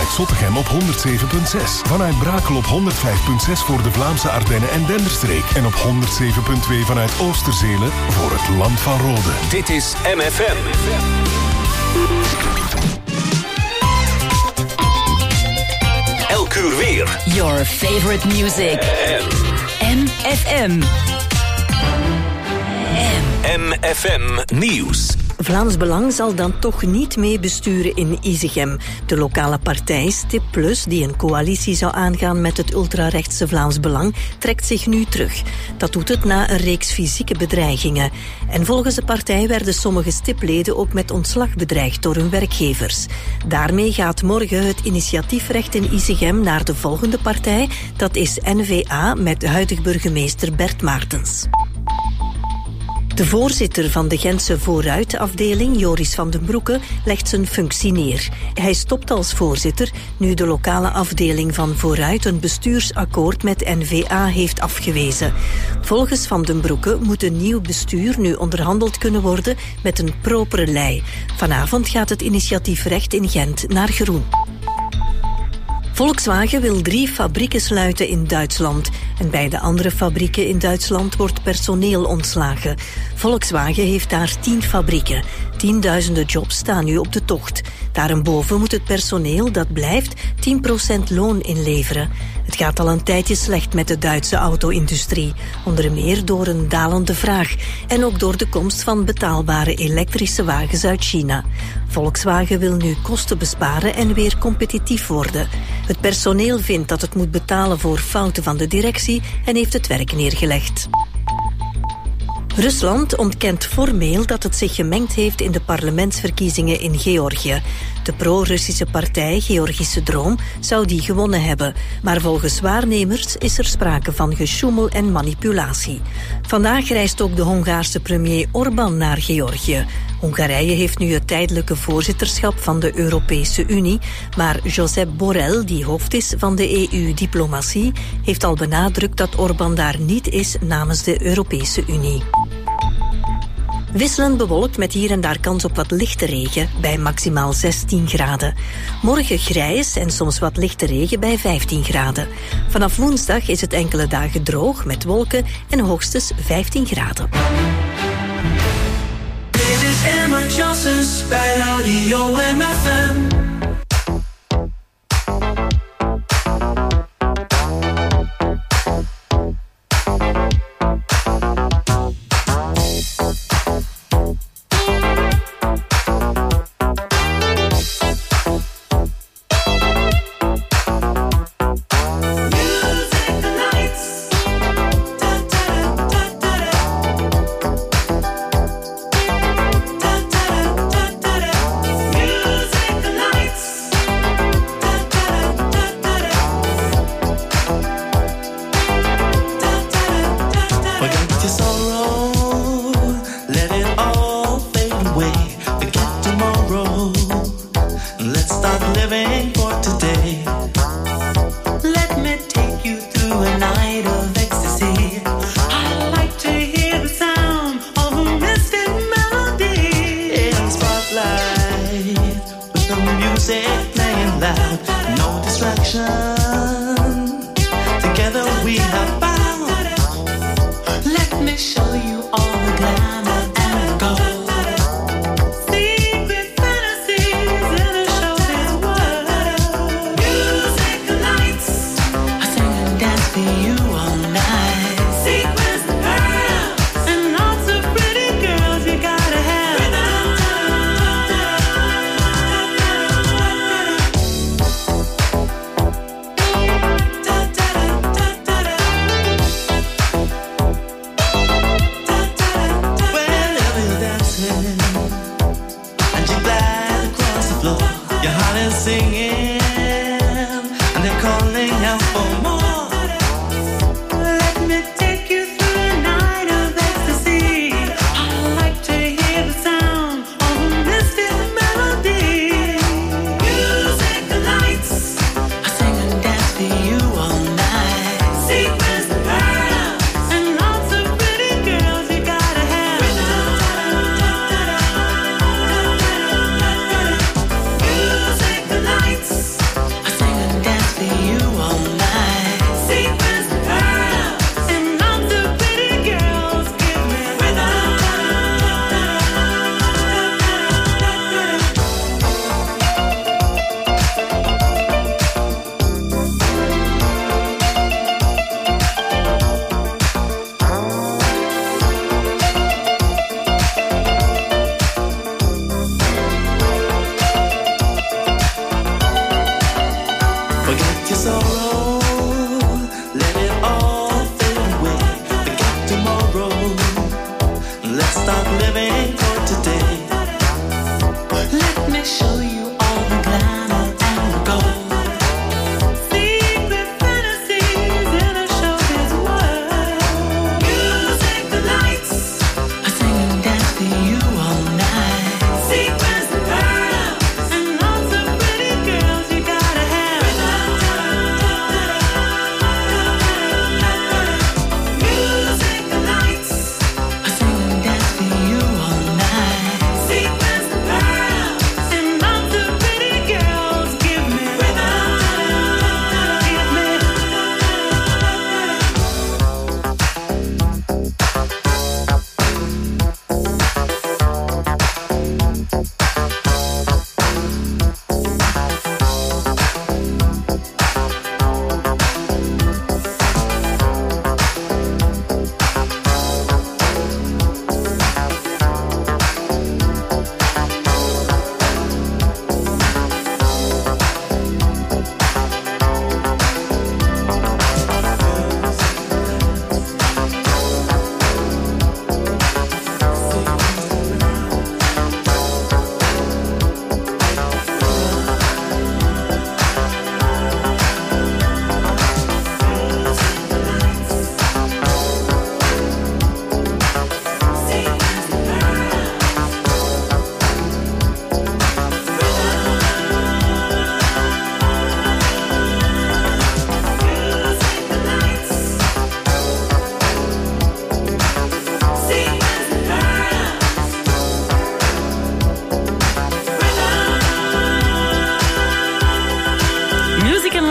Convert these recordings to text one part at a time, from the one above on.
vanuit Zottegem op 107.6. Vanuit Brakel op 105.6 voor de Vlaamse Ardennen en Denderstreek. En op 107.2 vanuit Oosterzelen voor het Land van Rode. Dit is MFM. Elk uur weer. Your favorite music. MFM. MFM Nieuws. Vlaams Belang zal dan toch niet mee besturen in Isegem. De lokale partij Stip Plus, die een coalitie zou aangaan met het ultrarechtse Vlaams Belang, trekt zich nu terug. Dat doet het na een reeks fysieke bedreigingen. En volgens de partij werden sommige Stipleden ook met ontslag bedreigd door hun werkgevers. Daarmee gaat morgen het initiatiefrecht in Isegem naar de volgende partij. Dat is N-VA met huidig burgemeester Bert Maartens. De voorzitter van de Gentse Vooruit-afdeling, Joris van den Broeke, legt zijn functie neer. Hij stopt als voorzitter nu de lokale afdeling van Vooruit een bestuursakkoord met N-VA heeft afgewezen. Volgens Van den Broeke moet een nieuw bestuur nu onderhandeld kunnen worden met een propere lei. Vanavond gaat het initiatiefrecht in Gent naar groen. Volkswagen wil 3 fabrieken sluiten in Duitsland. En bij de andere fabrieken in Duitsland wordt personeel ontslagen. Volkswagen heeft daar 10 fabrieken. Tienduizenden jobs staan nu op de tocht. Daarboven moet het personeel dat blijft 10% loon inleveren. Het gaat al een tijdje slecht met de Duitse auto-industrie. Onder meer door een dalende vraag. En ook door de komst van betaalbare elektrische wagens uit China. Volkswagen wil nu kosten besparen en weer competitief worden. Het personeel vindt dat het moet betalen voor fouten van de directie en heeft het werk neergelegd. Rusland ontkent formeel dat het zich gemengd heeft in de parlementsverkiezingen in Georgië. De pro-Russische partij Georgische Droom zou die gewonnen hebben. Maar volgens waarnemers is er sprake van gesjoemel en manipulatie. Vandaag reist ook de Hongaarse premier Orbán naar Georgië. Hongarije heeft nu het tijdelijke voorzitterschap van de Europese Unie. Maar Josep Borrell, die hoofd is van de EU-diplomatie, heeft al benadrukt dat Orbán daar niet is namens de Europese Unie. Wisselend bewolkt met hier en daar kans op wat lichte regen bij maximaal 16 graden. Morgen grijs en soms wat lichte regen bij 15 graden. Vanaf woensdag is het enkele dagen droog met wolken en hoogstens 15 graden. Dit is Emma Johnsons bij Radio MFM.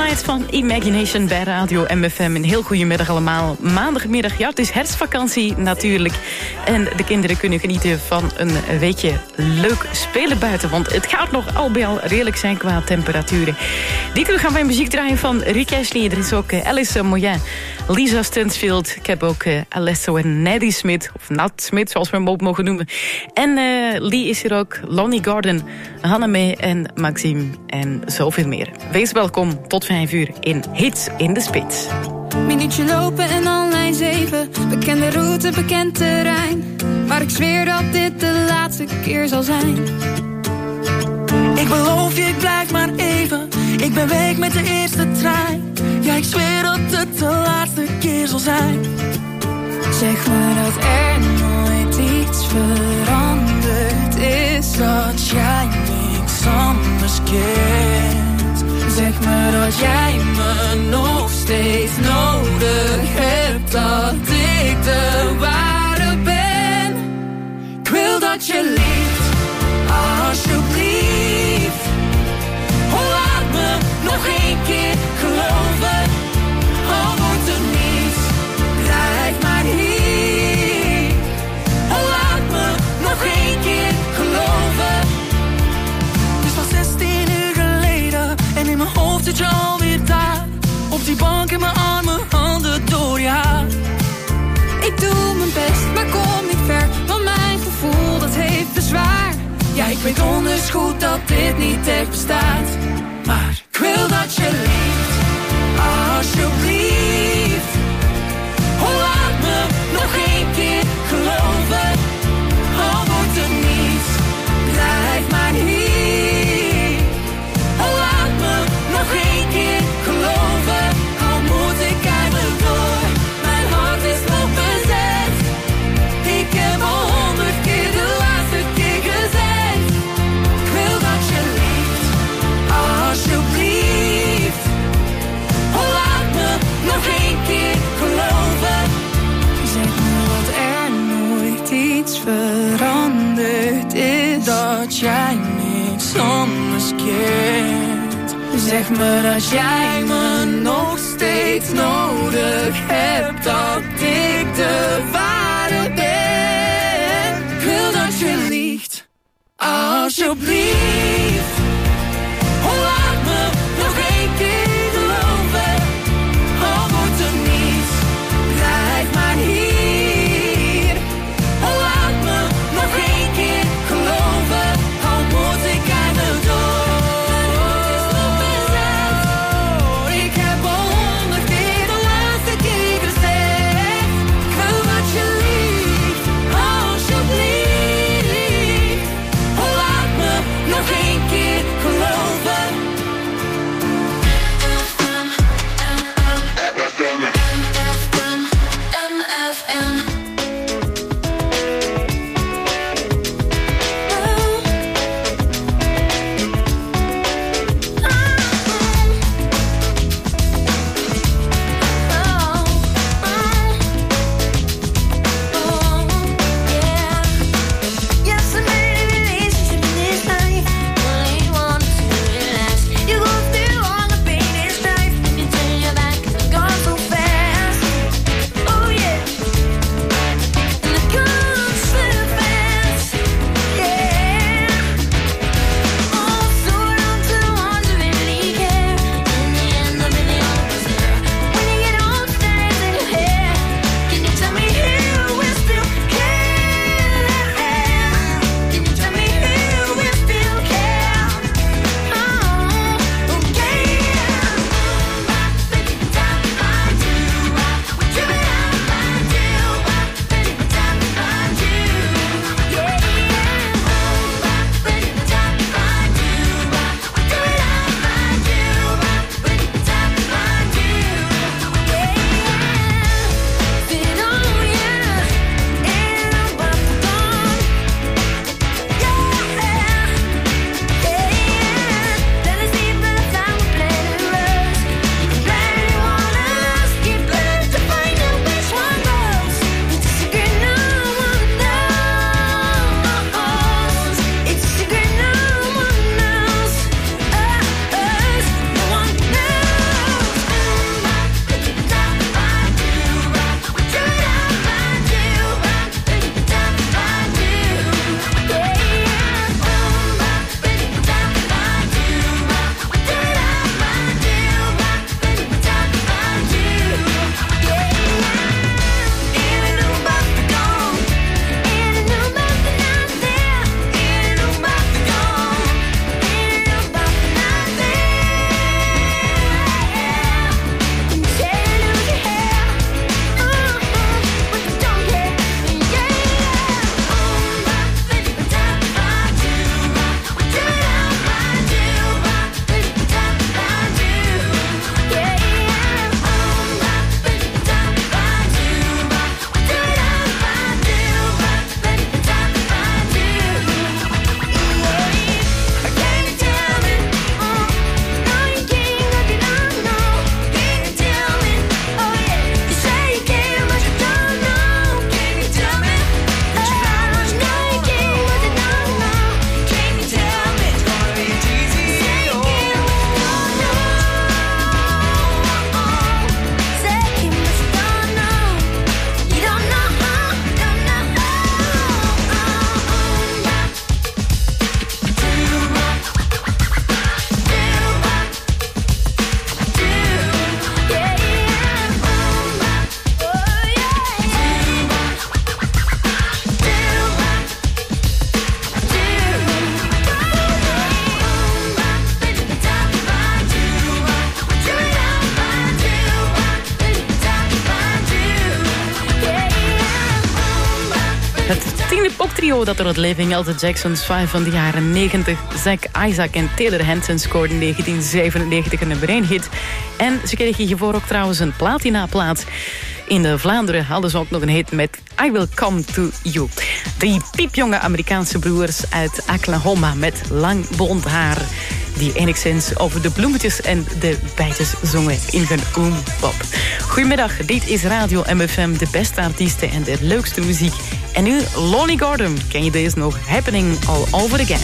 Night van Imagination bij Radio MFM. Een heel goedemiddag allemaal. Maandagmiddag, ja, het is herfstvakantie natuurlijk. En de kinderen kunnen genieten van een weekje leuk spelen buiten. Want het gaat nog al bij al redelijk zijn qua temperaturen. Dit uur gaan wij muziek draaien van Rick Astley. Er is ook Alice Moyen, Lisa Stansfield. Ik heb ook Alesso en Neddy Smith. Of Nat Smith, zoals we hem ook mogen noemen. En Lee is hier ook. Lonnie Gordon, Hannah en Maxime en zoveel meer. Wees welkom tot 5 uur in Hits in de Spits. Minuutje lopen en al lijn 7. Bekende route, bekend terrein. Maar ik zweer dat dit de laatste keer zal zijn. Ik beloof je, ik blijf maar even. Ik ben weg met de eerste trein. Ja, ik zweer dat het de laatste keer zal zijn. Zeg me dat er nooit iets veranderd is. Dat jij niks anders kent. Zeg me dat jij me nog steeds nodig hebt. Dat ik de ware ben. Ik wil dat je lief, alsjeblieft. Oh, laat me nog één keer geloven. Al wordt er niets, blijf maar hier. Oh, laat me nog één keer geloven. Het is al 16 uur geleden en in mijn hoofd zit je alweer daar. Op die bank in mijn armen, handen door je haar. Ik doe mijn best, maar kom niet ver. Want mijn gevoel, dat heeft bezwaar. Ja, ik weet donders goed dat dit niet echt bestaat. Maar ik wil dat je lief, alsjeblieft. Oh, laat me nog één keer geloven. Al wordt er niets, blijf maar hier. Oh, laat me nog één keer geloven. Al moet ik eigenlijk door, mijn hart is nog bezet. Ik heb al 100 keer de laatste keer gezegd. Ik wil dat je lief, alsjeblieft. Oh, laat me nog één keer geloven. Zeg me dat er nooit iets veranderd is. Dat jij niks anders kent. Zeg me dat jij me nog steeds nodig hebt. Dat ik de ware ben. Ik wil dat je liegt, alsjeblieft. Oh, laat me nog één keer geloven. Al wordt er niets, blijf maar hier. Oh, laat me nog één keer geloven. Al moet ik aan de door. Mijn hart is nog bezet. Ik heb al 100 keer de laatste keer gezegd. Ik wil dat je liegt, alsjeblieft. Oh, laat me nog één keer poptrio dat door het leven Elton Jackson's 5 van de jaren 90... Zack Isaac en Taylor Hanson scoorden in 1997 een nummer 1 hit. En ze kregen hiervoor ook trouwens een platinaplaat. In Vlaanderen hadden ze ook nog een hit met I Will Come To You. Die piepjonge Amerikaanse broers uit Oklahoma met lang blond haar... die enigszins over de bloemetjes en de bijtjes zongen in hun oompop. Goedemiddag, dit is Radio MFM, de beste artiesten en de leukste muziek. En nu Lonnie Gordon, ken je deze nog? Happening All Over Again.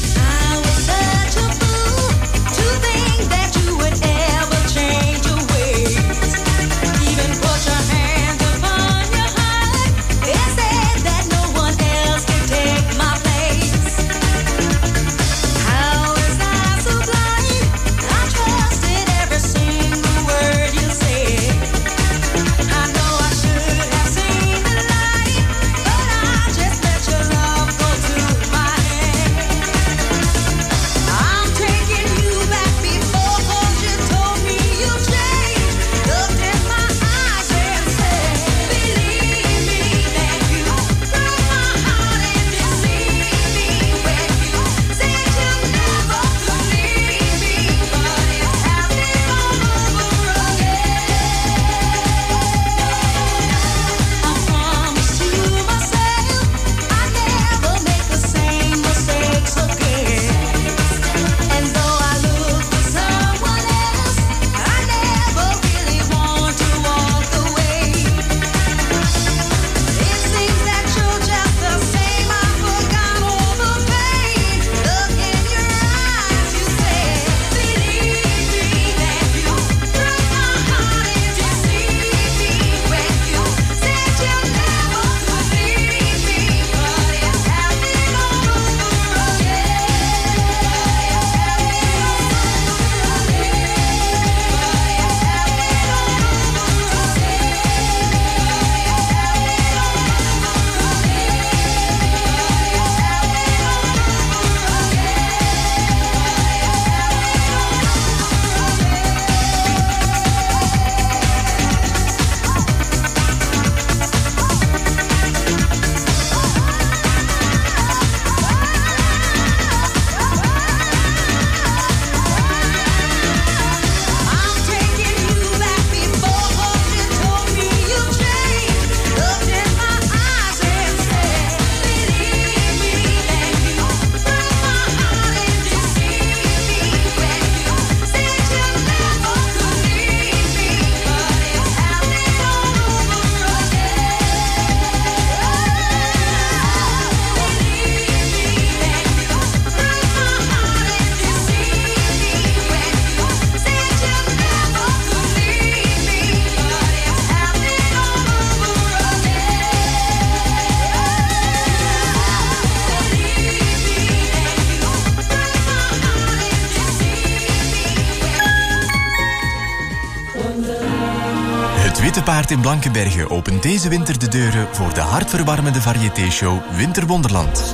Paard in Blankenberge opent deze winter de deuren voor de hartverwarmende variété-show Winterwonderland.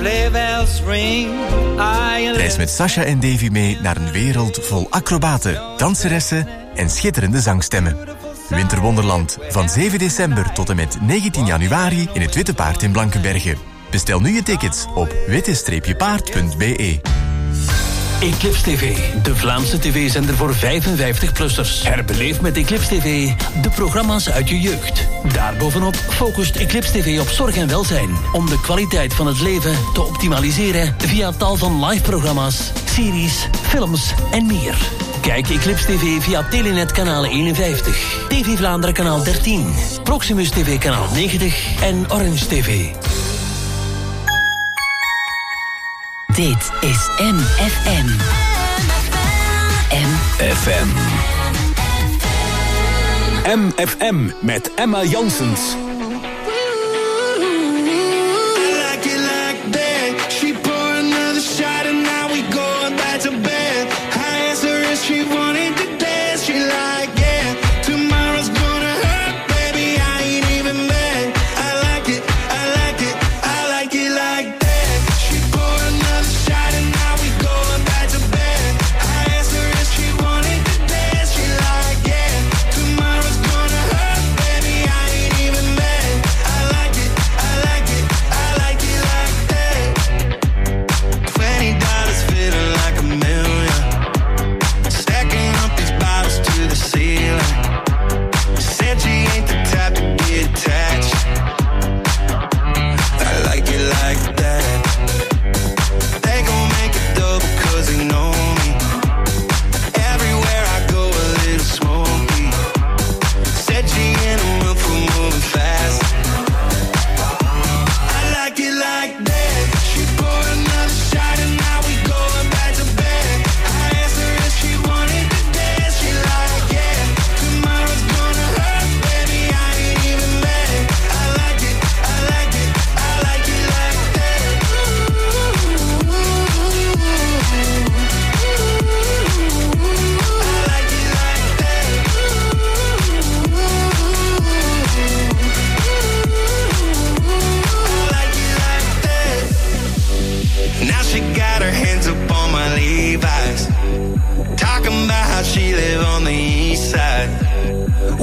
Reis met Sasha en Davy mee naar een wereld vol acrobaten, danseressen en schitterende zangstemmen. Winterwonderland, van 7 december tot en met 19 januari in het Witte Paard in Blankenberge. Bestel nu je tickets op witte-paard.be. Eclipse TV, de Vlaamse tv-zender voor 55-plussers. Herbeleef met Eclipse TV de programma's uit je jeugd. Daarbovenop focust Eclipse TV op zorg en welzijn, om de kwaliteit van het leven te optimaliseren via tal van live-programma's, series, films en meer. Kijk Eclipse TV via Telenet kanaal 51, TV Vlaanderen kanaal 13, Proximus TV kanaal 90 en Orange TV. Dit is MFM. MFM. MFM met Emma Janssens. Even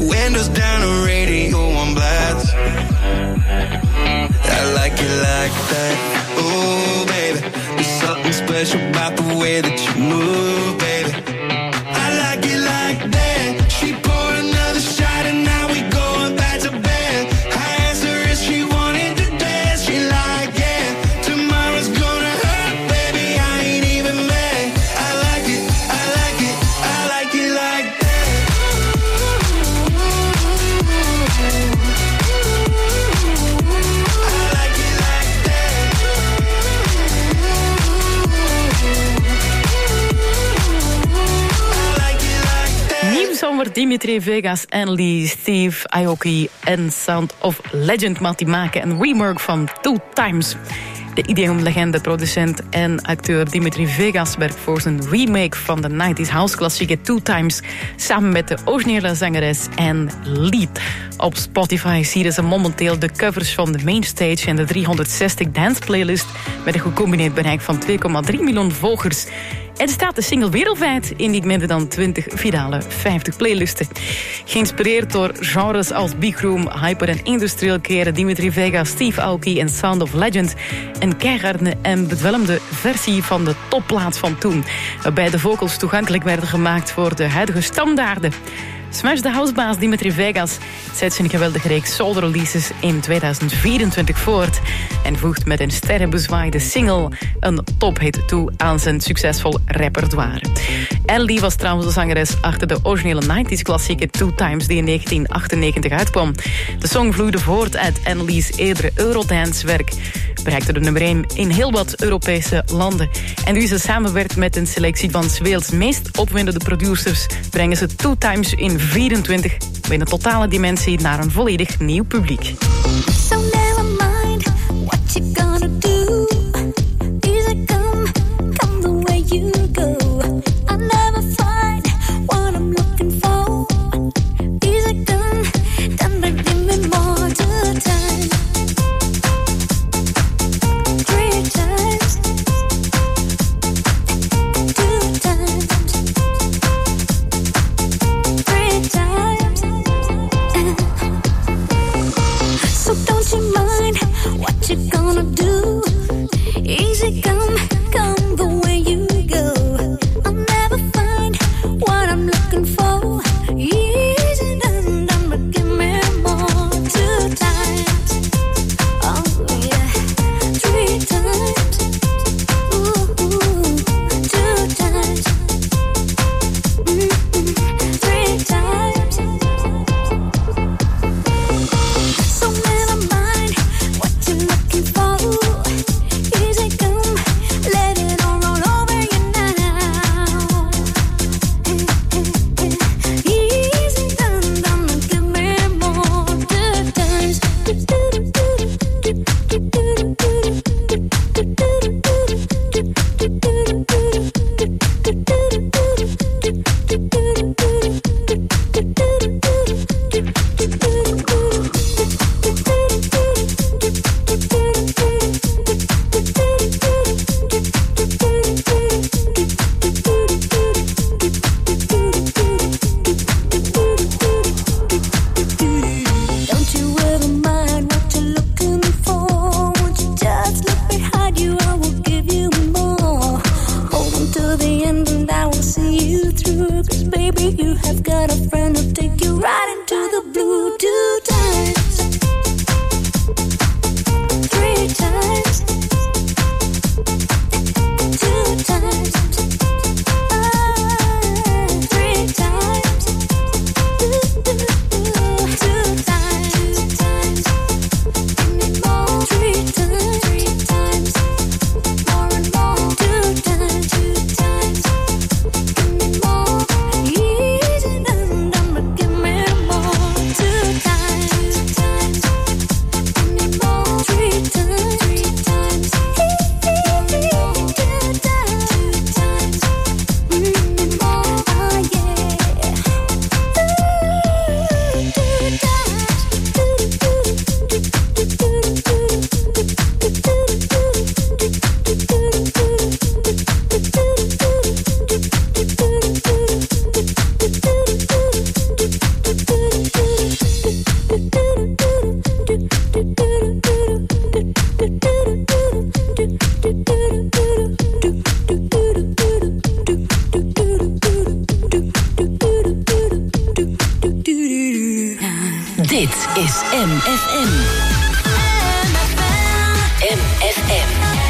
Windows down, the radio on blast. I like it like that. Ooh, baby, there's something special about the way that you move, baby. I like it like that. She poured another shot and now we going back to bed. I asked her if she wanted to dance. She like, yeah, tomorrow's gonna hurt, baby, I ain't even mad. I like it, I like it, I like it like that. I like it like that. I like it like that. Nieuw zomer Dimitri Vegas en Lee, Steve Aoki en Sound of Legend. Maar die maken een remake van Two Times. De IDM-legende, producent en acteur Dimitri Vegas werkt voor zijn remake van de 90s house-klassieker Two Times samen met de originele zangeres Anne Lee. Op Spotify zien ze momenteel de covers van de Mainstage en de 360 dance playlist met een gecombineerd bereik van 2,3 miljoen volgers. En staat de single wereldwijd in niet minder dan 20 virale 50 playlisten. Geïnspireerd door genres als big room, hyper en industrieel keren Dimitri Vegas, Steve Aoki en Sound of Legend een keiharde en bedwelmde versie van de topplaat van toen, waarbij de vocals toegankelijk werden gemaakt voor de huidige standaarden. Smash the Housebaas Dimitri Vegas zet zijn geweldige reeks solo-releases in 2024 voort en voegt met een sterrenbezwaaide single een tophit toe aan zijn succesvol repertoire. Ellie was trouwens de zangeres achter de originele 90s klassieker Two Times die in 1998 uitkwam. De song vloeide voort uit Ellie's eerdere Eurodance-werk, bereikte de nummer 1 in heel wat Europese landen. En nu ze samenwerkt met een selectie van 's werelds meest opwindende producers, brengen ze Two Times in 24 met een totale dimensie naar een volledig nieuw publiek. So never mind what you gonna do. Easy come the way you go. I'll never find what I'm looking for. Easy come, but give me more time. 3 times, 2 times, 3 times. So don't you mind what you gonna do? Easy come the way you go. I'll never find what I'm looking for. Easy done, but give me more. 2 times, oh yeah, 3 times, ooh, 2 times, 3 times. So never mind what you're looking for. Easy come, let it all roll over you now. Easy done, but give me more. 2 times. Don't you ever mind what you're looking for. Won't you just look behind you, I will give you more. Hold on to the end and I will see you through. 'Cause baby, you have got a friend who'll take you right into the blue. 2 times, 3 times, 2 times, 3 times, 2 times, give me more. 3 times, more and more. 2 times, give me more. Easy done, but give me more. Dit is MFM. MFM.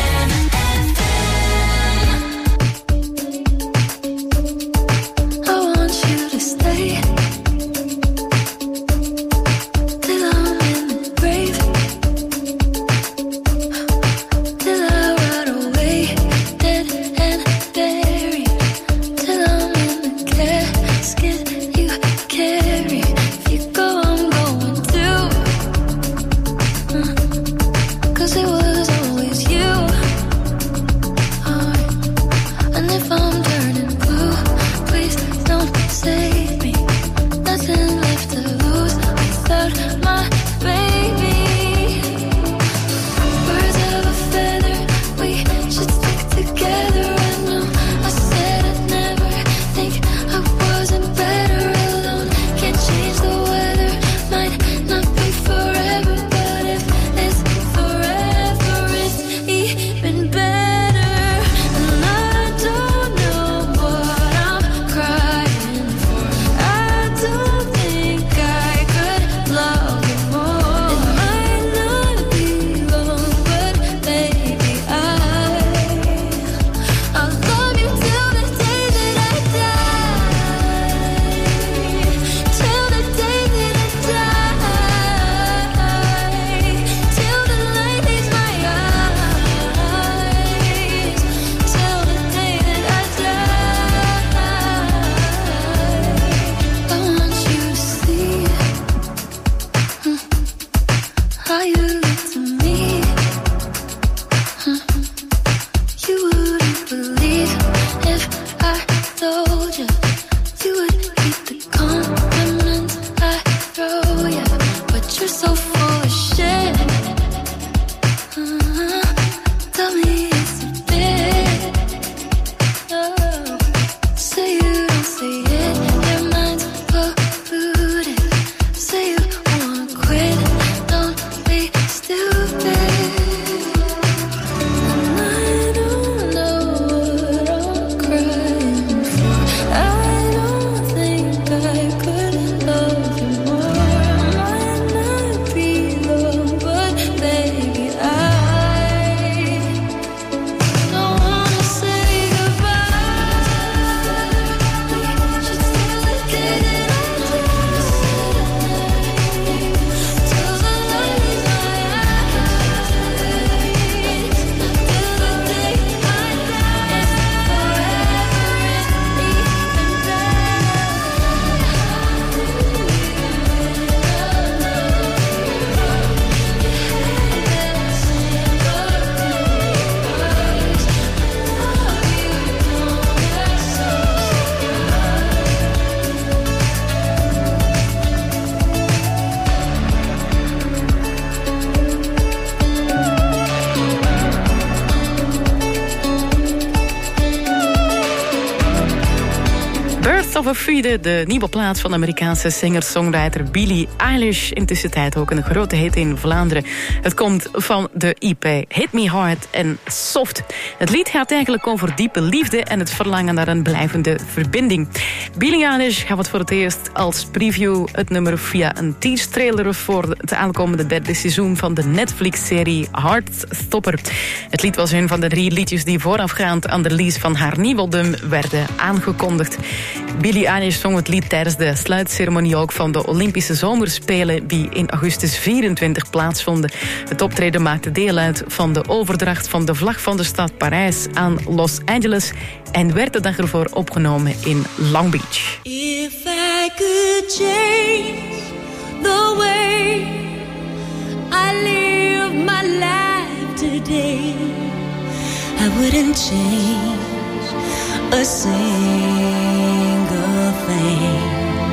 De nieuwe plaat van de Amerikaanse singer-songwriter Billie Eilish. Intussen tijd ook een grote hit in Vlaanderen. Het komt van de EP Hit Me Hard en Soft. Het lied gaat eigenlijk over diepe liefde en het verlangen naar een blijvende verbinding. Billie Eilish gaf het voor het eerst als preview het nummer via een teaser-trailer voor het aankomende derde seizoen van de Netflix-serie Heartstopper. Het lied was een van de 3 liedjes die voorafgaand aan de release van haar nieuwe album werden aangekondigd. Billie Eilish zong het lied tijdens de sluitceremonie ook van de Olympische Zomerspelen die in augustus 24 plaatsvonden. Het optreden maakte deel uit van de overdracht van de vlag van de stad Parijs aan Los Angeles en werd de dag ervoor opgenomen in Long Beach. If I could change the way I live my life today, I wouldn't change a single thing.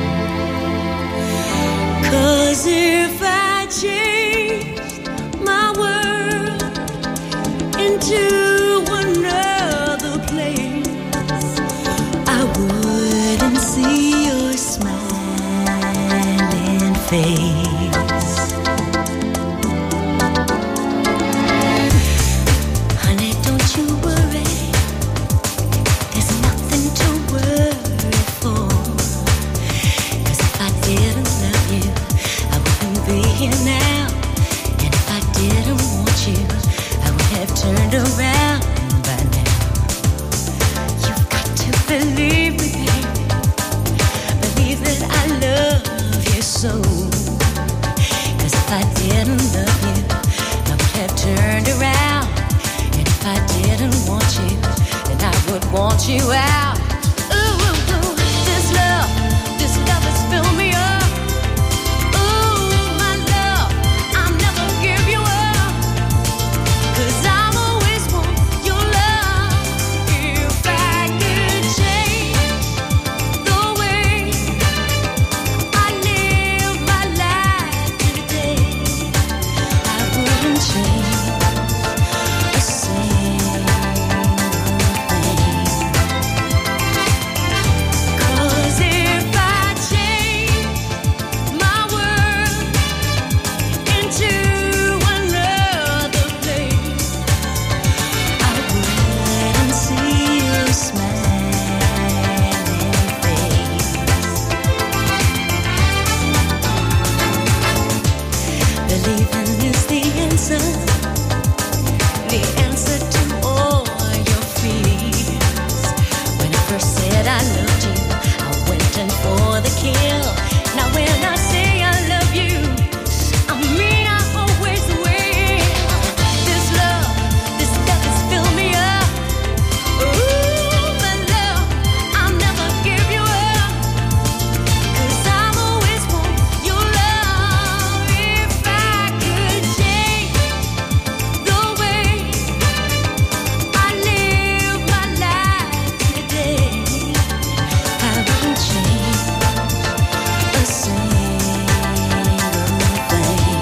'Cause if I changed my world into another place, I wouldn't see your smiling face. Honey, don't you worry, there's nothing to worry for. 'Cause if I didn't love you, I wouldn't soul. 'Cause if I didn't love you, I would have turned around. And if I didn't want you, then I would want you out. Ooh, ooh, ooh. This love has filled me up. Ooh, my love, I'll never give you up. 'Cause I've always want your love. If I could change the way I live my life today, I wouldn't change a single thing. 'Cause if I change my world into another place, I wouldn't see your smiling face. Believing is the answer to all your fears. When I first said I loved you, I went in for the kill. Now when I say I love you, I mean I always will. This love has filled me up. Ooh, my love, I'll never give you up. 'Cause I've always want your love. If I could change the way I live my life today, I wouldn't change a single thing.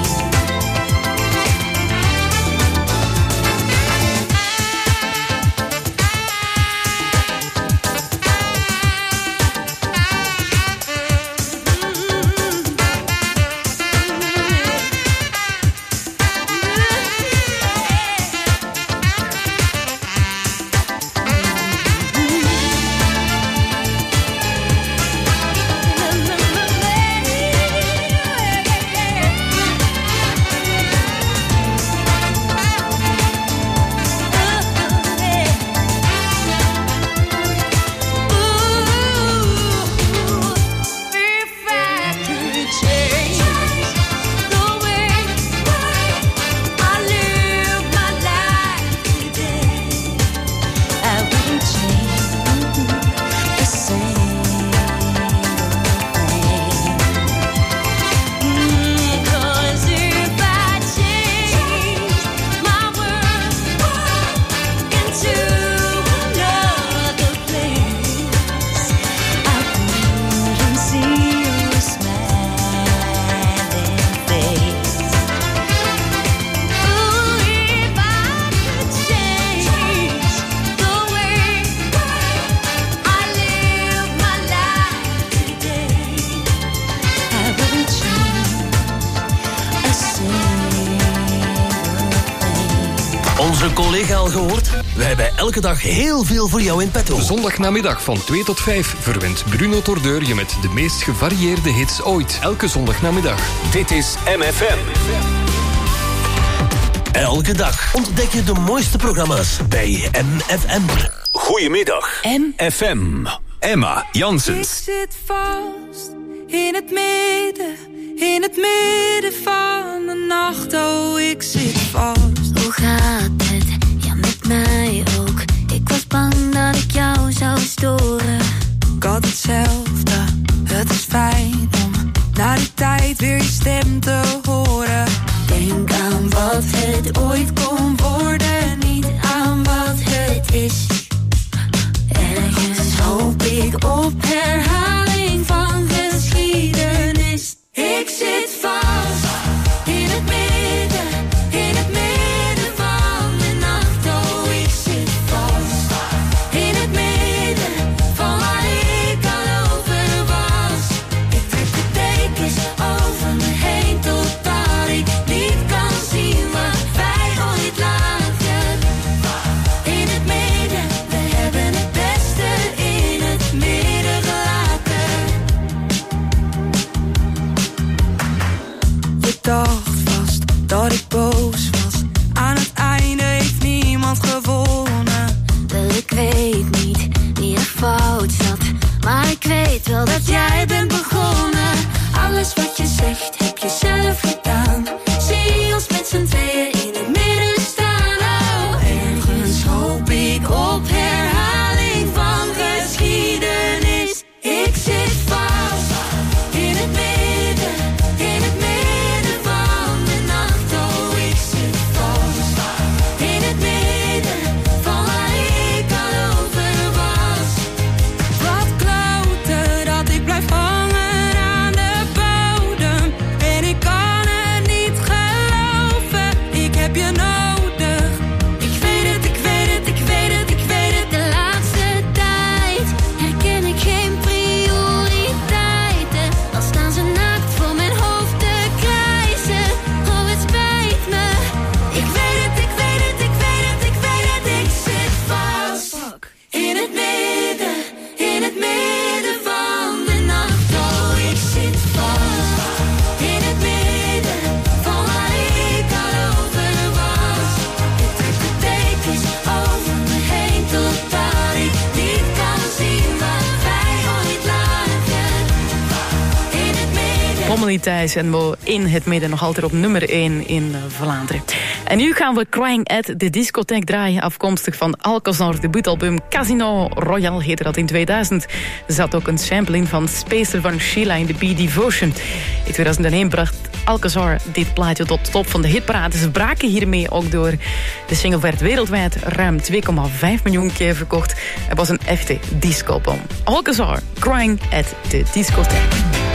Onze collega al gehoord? We hebben elke dag heel veel voor jou in petto. Zondagnamiddag van 2 tot 5 verwint Bruno Tordeur je met de meest gevarieerde hits ooit. Elke zondagnamiddag. Dit is MFM. Elke dag ontdek je de mooiste programma's bij MFM. Goedemiddag. MFM. Emma Janssens. Ik zit vast in het midden van de nacht. Oh, ik zit vast. Hoe gaat het? Ja, met mij ook. Ik was bang dat ik jou zou storen. Ik had hetzelfde. Het is fijn om na die tijd weer je stem te horen. Denk aan wat het ooit kon worden, niet aan wat het is. Ergens hoop ik op herhaling van geschiedenis. Ik zit vast in het midden van de nacht. Oh, ik zit vast in het midden van waar ik al over was. Ik trek de dekens over me heen totdat ik niet kan zien wat wij ooit lagen. In het midden, we hebben het beste in het midden gelaten. Je dacht vast dat ik boos was. Aan het einde heeft niemand gewonnen. Wel, ik weet niet wie er fout zat, maar ik weet wel dat jij bent begonnen. Alles wat je Pommelien Thijs en Mo in het midden nog altijd op nummer 1 in Vlaanderen. En nu gaan we Crying at the Discotheque draaien, afkomstig van Alcazar debuutalbum Casino Royale heette dat in 2000. Er zat ook een sample in van Spacer van Sheila in de Be Devotion. In 2001 bracht Alcazar dit plaatje tot de top van de hitparade. Ze braken hiermee ook door. De single werd wereldwijd ruim 2,5 miljoen keer verkocht. Het was een echte discobom. Alcazar, Crying at the Discotheque.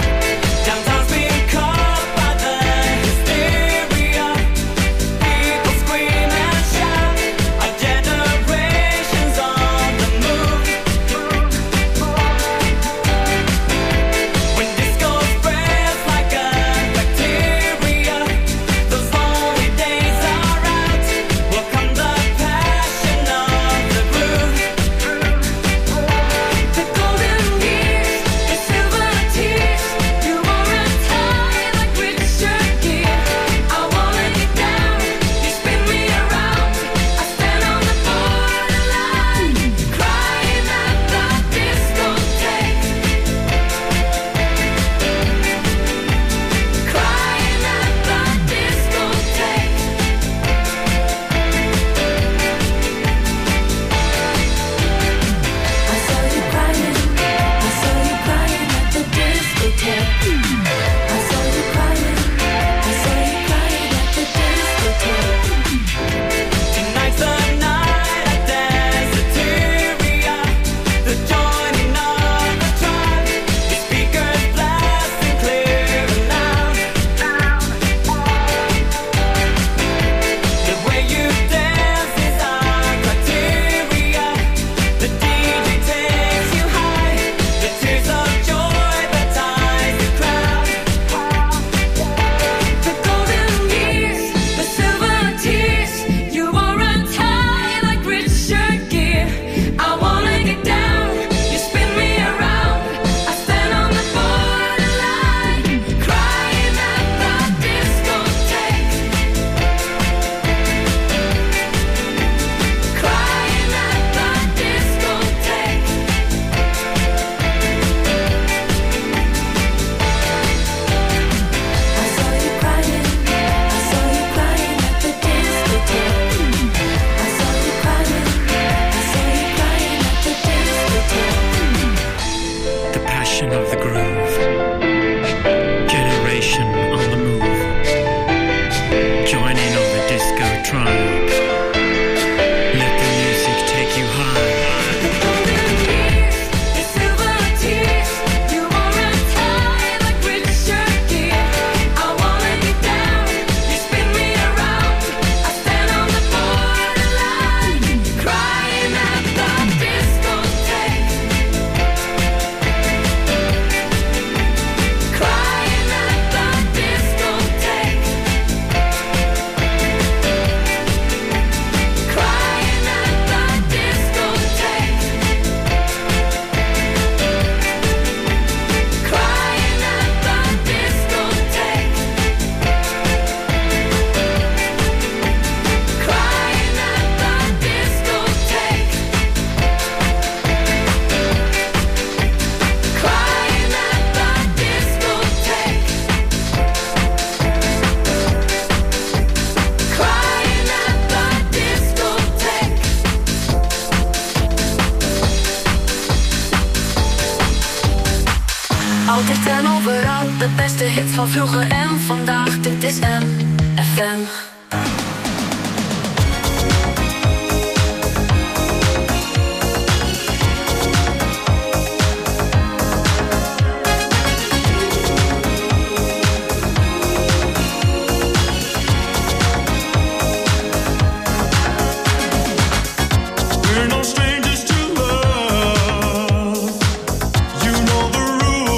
Altijd en overal, de beste hits van vroeger en vandaag. Dit is MFM.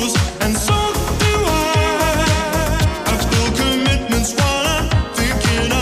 Commitments while I'm thinking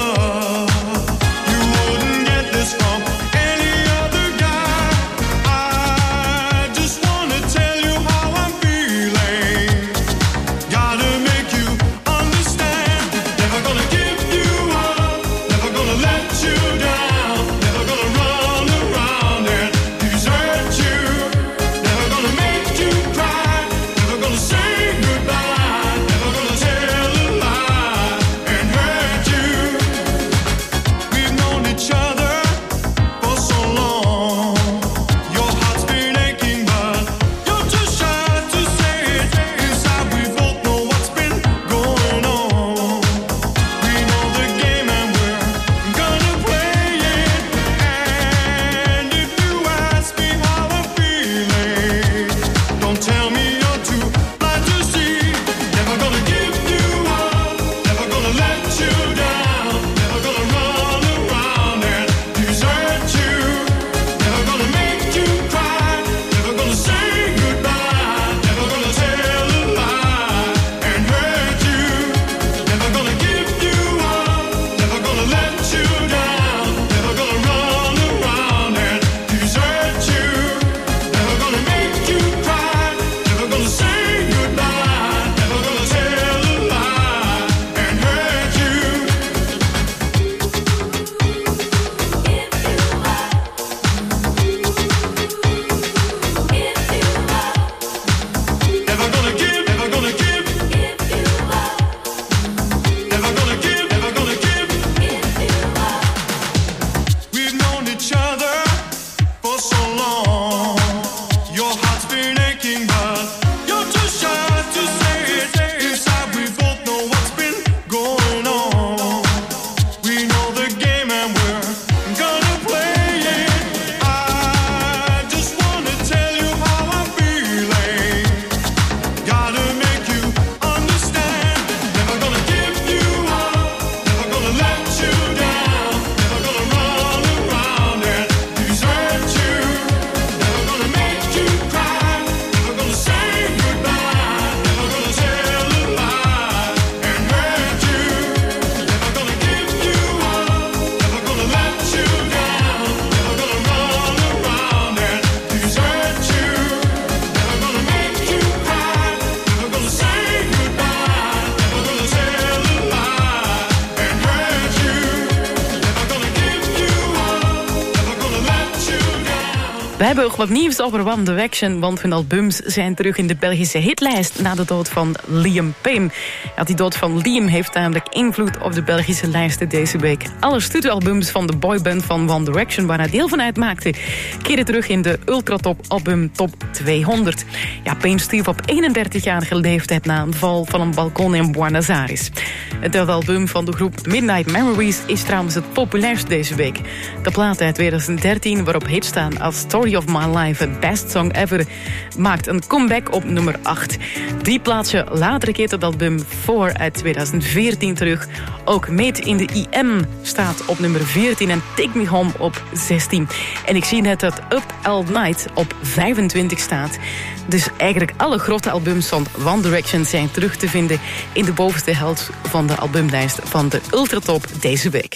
We hebben ook wat nieuws over One Direction, want hun albums zijn terug in de Belgische hitlijst na de dood van Liam Payne. Ja, die dood van Liam heeft namelijk invloed op de Belgische lijsten deze week. Alle studioalbums van de boyband van One Direction, waar hij deel van uitmaakte, keren terug in de Ultratop album Top 200. Ja, Payne stierf op 31-jarige leeftijd na een val van een balkon in Buenos Aires. Het derde album van de groep Midnight Memories is trouwens het populairst deze week. De plaat uit 2013, waarop hits staan als Story of My Life en Best Song Ever, maakt een comeback op nummer 8. 3 plaatsen later keert het album 4 uit 2014 terug. Ook Made in the IM staat op nummer 14 en Take Me Home op 16. En ik zie net dat Up All Night op 25 staat. Dus eigenlijk alle grote albums van One Direction zijn terug te vinden in de bovenste helft van de albumlijst van de Ultratop deze week.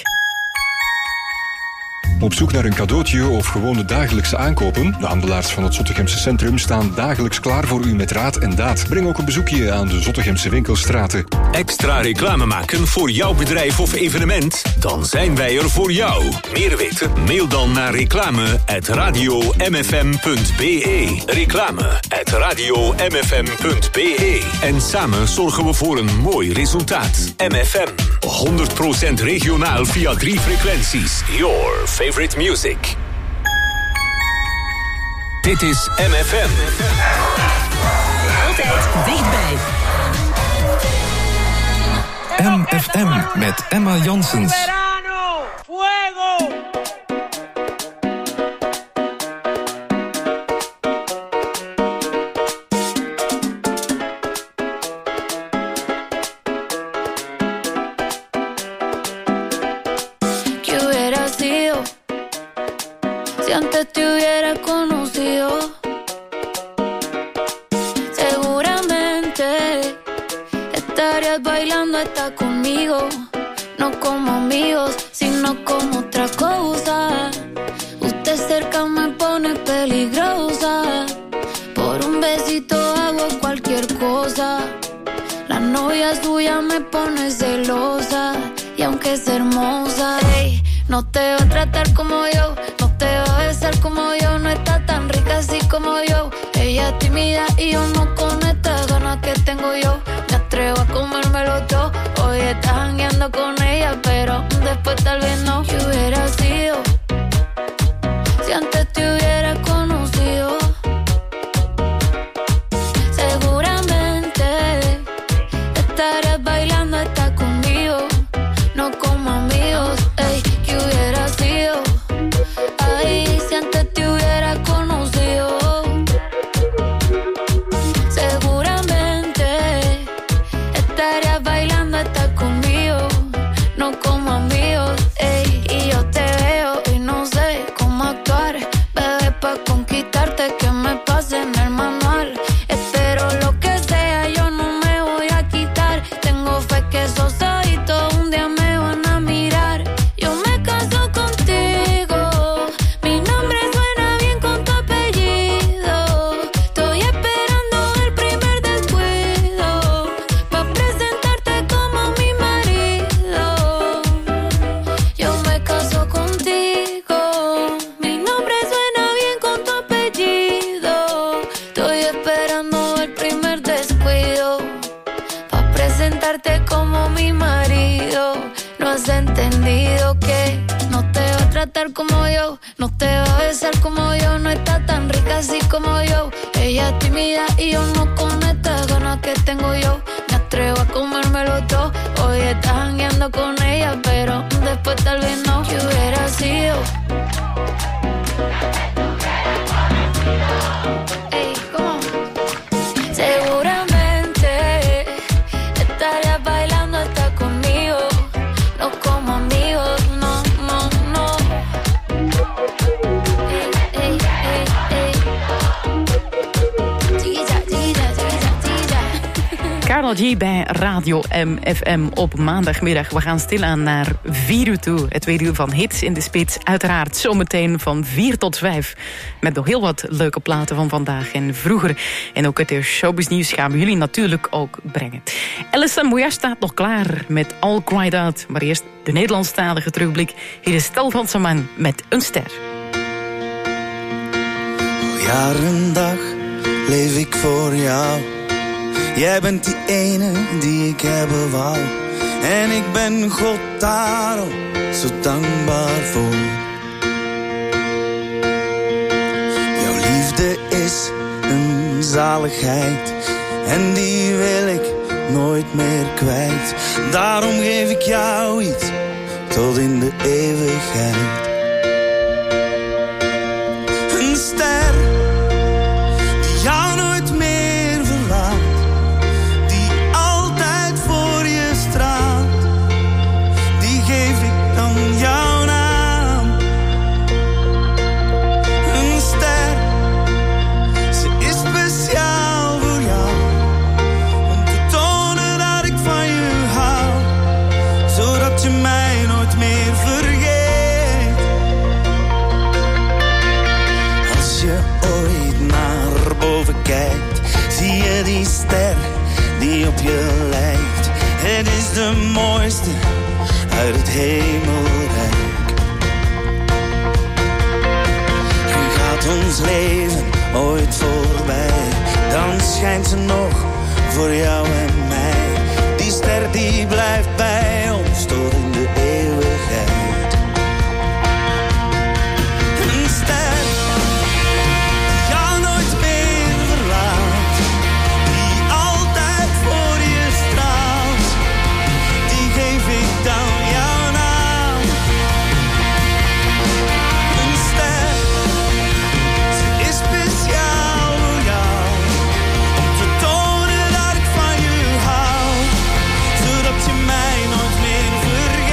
Op zoek naar een cadeautje of gewone dagelijkse aankopen? De handelaars van het Zottegemse centrum staan dagelijks klaar voor u met raad en daad. Breng ook een bezoekje aan de Zottegemse winkelstraten. Extra reclame maken voor jouw bedrijf of evenement? Dan zijn wij er voor jou. Meer weten? Mail dan naar reclame@radiomfm.be. Reclame@radiomfm.be. En samen zorgen we voor een mooi resultaat. MFM. 100% regionaal via 3 frequenties. Your favorite music. Dit is MFM. Altijd dichtbij. MFM met Emma Janssens. Si antes te hubiera conocido, seguramente estarías bailando hasta conmigo. No como amigos, sino como otra cosa. Usted cerca me pone peligrosa. Por un besito hago cualquier cosa. La novia suya me pone celosa. Y aunque es hermosa, ey, no te va a tratar como yo, no te va a besar como yo, no está tan rica así como yo. Ella es tímida y yo no con estas ganas que tengo yo. Me atrevo a comérmelo todo. Hoy estás jangueando con ella, pero después tal vez no. ¿Qué hubiera sido si antes te hubiera conocido? Seguramente estarías bailando hasta conmigo. No como amigos, ey, ¿qué hubiera sido? Ay, si antes te hubiera conocido. Seguramente estarías bailando hasta conmigo. No como amigos, ey, y yo te veo y no sé cómo actuar. Bebé, pa' conquistarte que me pase en el manual. Espero lo que sea, yo no me voy a quitar. Tengo fe que esos ojitos un día me van a mirar. Yo me caso contigo, mi nombre suena bien con tu apellido. Estoy esperando el primer descuido pa' presentarte como mi marido. Yo me caso contigo, mi nombre suena bien con tu apellido. Estoy esperando el primer descuido pa' presentarte como mi marido. No has entendido que no te va a tratar como yo, no te va a besar como yo, no está tan rica así como yo. Ella es tímida y yo no con estas ganas que tengo yo. Me atrevo a comérmelo todo. Hoy estás jangueando con ella, pero después tal vez no. ¿Qué hubiera sido? Ey, ¿cómo? Seguramente estarías bailando hasta conmigo. No como amigos, no, no, no. Ey, ey, ey, ey. Chiquilla, chiquilla, chiquilla, chiquilla. Karel G bij Radio MFM op maandagmiddag. We gaan stilaan naar 4 uur toe. Het tweede uur van hits in de spits. Uiteraard zometeen van 4 tot 5. Met nog heel wat leuke platen van vandaag en vroeger. En ook het showbiznieuws gaan we jullie natuurlijk ook brengen. Alison Moya staat nog klaar met All Cried Out. Maar eerst de Nederlandstalige terugblik. Hier is Stel van Saman met Een Ster. Jaar en dag leef ik voor jou. Jij bent die ene die ik hebben wou. En ik ben God daarom zo dankbaar voor. Jouw liefde is een zaligheid. En die wil ik nooit meer kwijt. Daarom geef ik jou iets tot in de eeuwigheid. Een ster die jou nooit meer verlaat. Die altijd voor je straalt. Die geef ik dan jouw naam. Een ster, ze is speciaal voor jou. Om te tonen dat ik van je hou. Zodat je mij nooit meer vergeet. Als je ooit naar boven kijkt, zie je die ster die op je lijkt. Het is de mooiste uit het hemelrijk. En gaat ons leven ooit voorbij, dan schijnt ze nog voor jou en mij. Die ster die blijft bij ons tot in de eeuwigheid. Een ster die jou nooit meer verlaat. Die altijd voor je straalt. Die geef ik dan jouw naam. Een ster, ze is speciaal voor jou. Om te tonen dat ik van je hou. Zodat je mij nooit meer vergeet.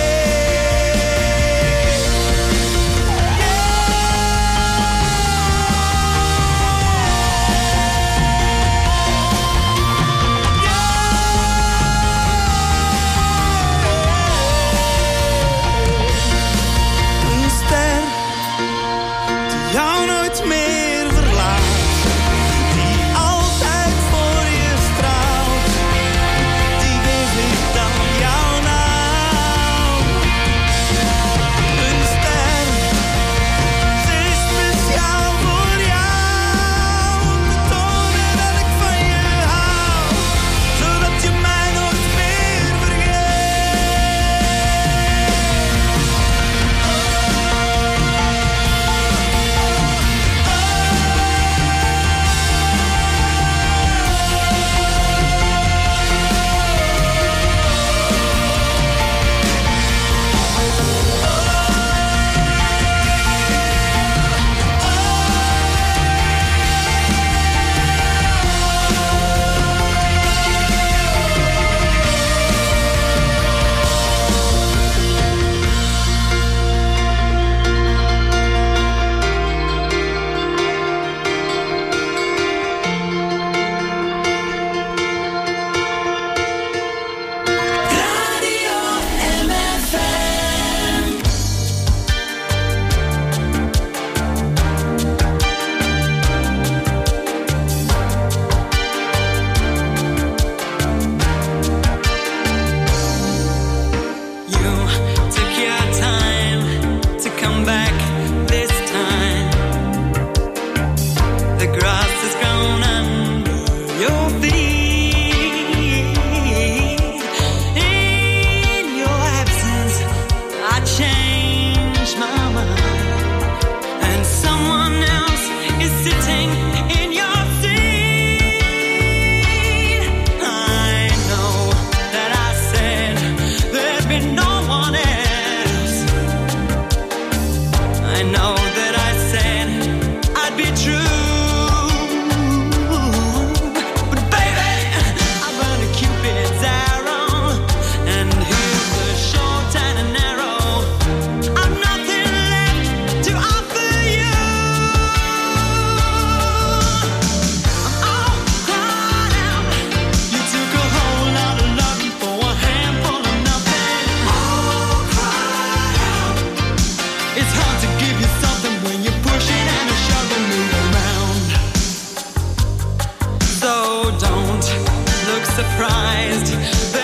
Een ster die jou nooit meer verlaat. Die altijd voor je straalt. Die geef ik dan jouw naam. Een ster, ze is speciaal voor jou. Om te tonen dat ik van je hou. Zodat je mij nooit meer vergeet. You took your time to come back this time. The grass is grown under your feet. In your absence, I changed my mind, and someone else is sitting in your seat. I know that I said there'd be no one else. I know that I said I'd be true. But baby, I burned a Cupid's arrow, and here's the short and the narrow. I've nothing left to offer you. I'm all cried out. You took a whole lot of love for a handful of nothing. All cried out. It's hard to give you something when you're pushing and shoving me around. So don't look surprised.